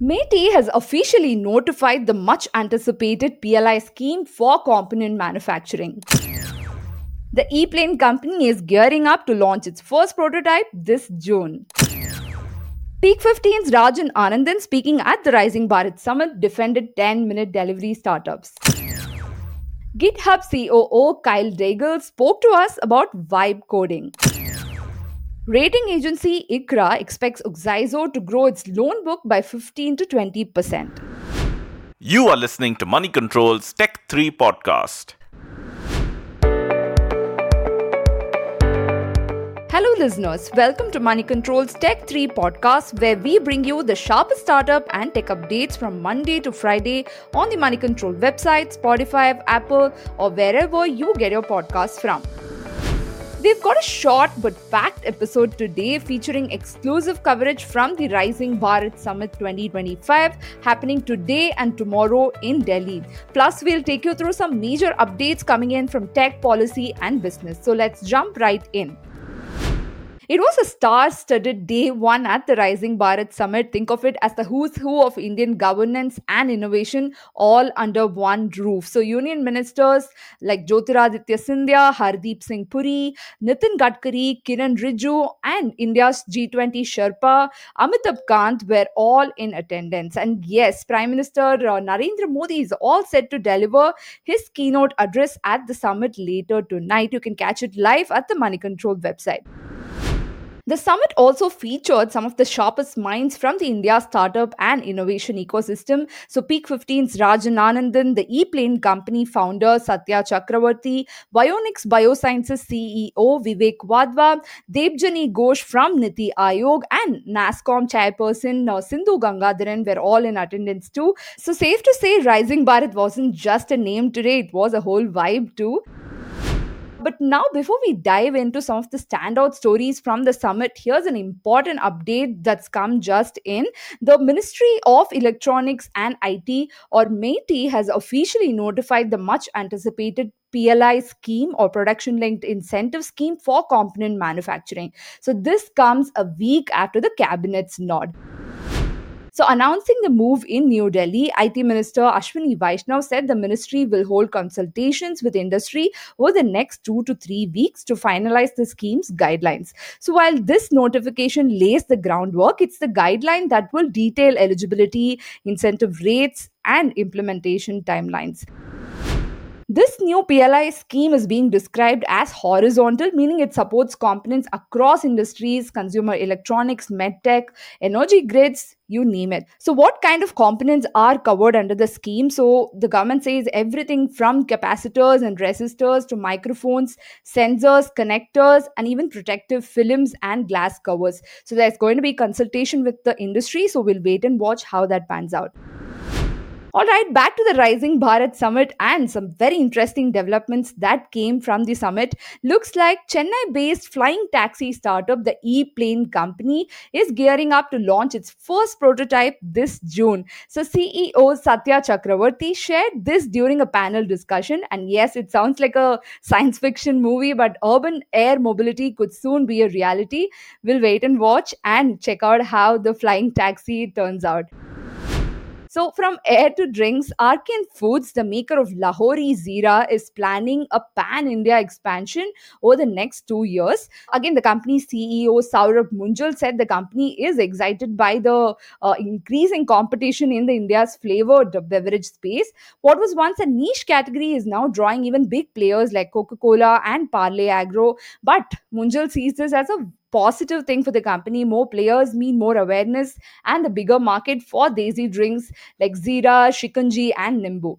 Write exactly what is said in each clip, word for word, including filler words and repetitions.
MeitY has officially notified the much anticipated P L I scheme for component manufacturing. The E-plane company is gearing up to launch its first prototype this June. Peak fifteen's Rajan Anandan, speaking at the Rising Bharat Summit, defended ten-minute delivery startups. GitHub C O O Kyle Daigle spoke to us about vibe coding. Rating agency ICRA expects Oxizo to grow its loan book by fifteen to twenty percent. You are listening to Money Control's Tech three podcast. Hello listeners, welcome to Money Control's Tech three podcast, where we bring you the sharpest startup and tech updates from Monday to Friday on the Money Control website, Spotify, Apple, or wherever you get your podcasts from. We've got a short but packed episode today featuring exclusive coverage from the Rising Bharat Summit twenty twenty-five happening today and tomorrow in Delhi. Plus, we'll take you through some major updates coming in from tech policy and business. So let's jump right in. It was a star-studded day one at the Rising Bharat Summit. Think of it as the who's who of Indian governance and innovation all under one roof. So union ministers like Jyotiraditya Scindia, Hardeep Singh Puri, Nitin Gadkari, Kiran Rijiju and India's G twenty Sherpa, Amitabh Kant were all in attendance. And yes, Prime Minister uh, Narendra Modi is all set to deliver his keynote address at the summit later tonight. You can catch it live at the Money Control website. The summit also featured some of the sharpest minds from the India startup and innovation ecosystem. So Peak fifteen's Rajan Anandan, the E-plane company founder Satya Chakravarti, Bionics Biosciences C E O Vivek Wadhwa, Debjani Ghosh from Niti Aayog and NASSCOM chairperson uh, Sindhu Gangadharan were all in attendance too. So safe to say Rising Bharat wasn't just a name today, it was a whole vibe too. But now, before we dive into some of the standout stories from the summit, here's an important update that's come just in. The Ministry of Electronics and I T, or MeitY, has officially notified the much anticipated P L I scheme, or production linked incentive scheme for component manufacturing. So this comes a week after the cabinet's nod. So, announcing the move in New Delhi, I T Minister Ashwini Vaishnav said the ministry will hold consultations with industry over the next two to three weeks to finalize the scheme's guidelines. So, while this notification lays the groundwork, it's the guideline that will detail eligibility, incentive rates, and implementation timelines. This new P L I scheme is being described as horizontal, meaning it supports components across industries, consumer electronics, medtech, energy grids, you name it. So what kind of components are covered under the scheme? So the government says everything from capacitors and resistors to microphones, sensors, connectors, and even protective films and glass covers. So there's going to be consultation with the industry. So we'll wait and watch how that pans out. All right, back to the Rising Bharat Summit and some very interesting developments that came from the summit. Looks like Chennai-based flying taxi startup, the E-plane company, is gearing up to launch its first prototype this June. So C E O Satya Chakravarti shared this during a panel discussion. And yes, it sounds like a science fiction movie, but urban air mobility could soon be a reality. We'll wait and watch and check out how the flying taxi turns out. So, from air to drinks, Arkin Foods, the maker of Lahori Zira, is planning a pan-India expansion over the next two years. Again, the company's C E O Saurabh Munjal said the company is excited by the uh, increasing competition in the India's flavored beverage space. What was once a niche category is now drawing even big players like Coca-Cola and Parle Agro. But Munjal sees this as a positive thing for the company. More players mean more awareness and the bigger market for desi drinks like Zira, Shikanji, and Nimbu.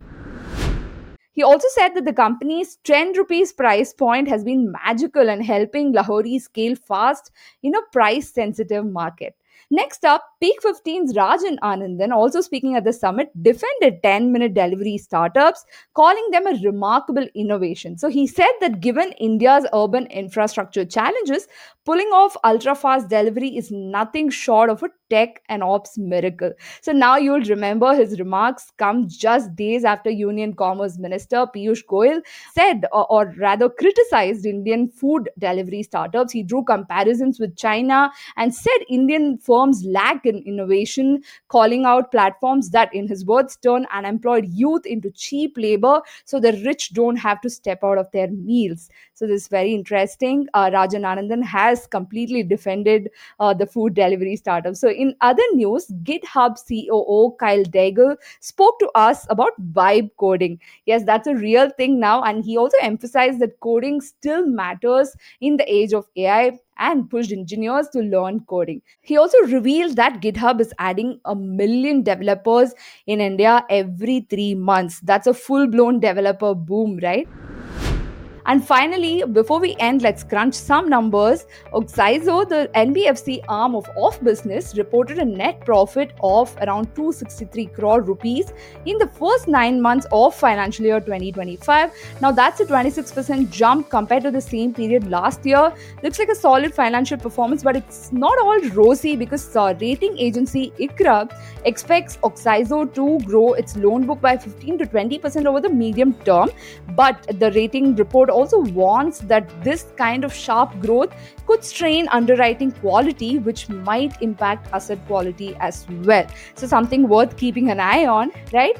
He also said that the company's ten rupees price point has been magical and helping Lahori scale fast in a price sensitive market. Next up, Peak fifteen's Rajan Anandan, also speaking at the summit, defended ten-minute delivery startups, calling them a remarkable innovation. So he said that given India's urban infrastructure challenges, Pulling off ultra fast delivery is nothing short of a tech and ops miracle. So now you'll remember his remarks come just days after Union Commerce Minister Piyush Goyal said, or, or rather criticized, Indian food delivery startups. He drew comparisons with China and said Indian firms lack in innovation, calling out platforms that, in his words, turn unemployed youth into cheap labor so the rich don't have to step out of their meals. So this is very interesting. Uh, Rajan Anandan has completely defended uh, the food delivery startup. So in other news, GitHub C O O Kyle Daigle spoke to us about vibe coding. Yes, that's a real thing now, and he also emphasized that coding still matters in the age of A I and pushed engineers to learn coding. He also revealed that GitHub is adding a million developers in India every three months. That's a full blown developer boom, right? And finally, before we end, let's crunch some numbers. Oxiso, the N B F C arm of Off Business, reported a net profit of around two hundred sixty-three crore rupees in the first nine months of financial year twenty twenty-five. Now, that's a twenty-six percent jump compared to the same period last year. Looks like a solid financial performance, but it's not all rosy because uh, rating agency ICRA expects Oxiso to grow its loan book by fifteen to twenty percent over the medium term. But the rating report also warns that this kind of sharp growth could strain underwriting quality, which might impact asset quality as well. So something worth keeping an eye on, right?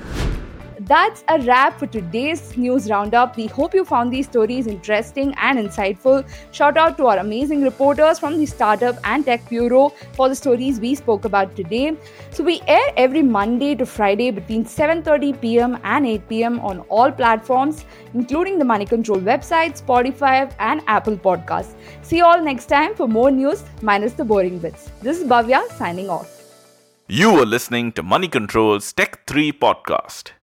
That's a wrap for today's news roundup. We hope you found these stories interesting and insightful. Shout out to our amazing reporters from the Startup and Tech Bureau for the stories we spoke about today. So we air every Monday to Friday between seven thirty p.m. and eight p.m. on all platforms, including the Money Control website, Spotify, and Apple Podcasts. See you all next time for more news minus the boring bits. This is Bhavya signing off. You are listening to Money Control's Tech three podcast.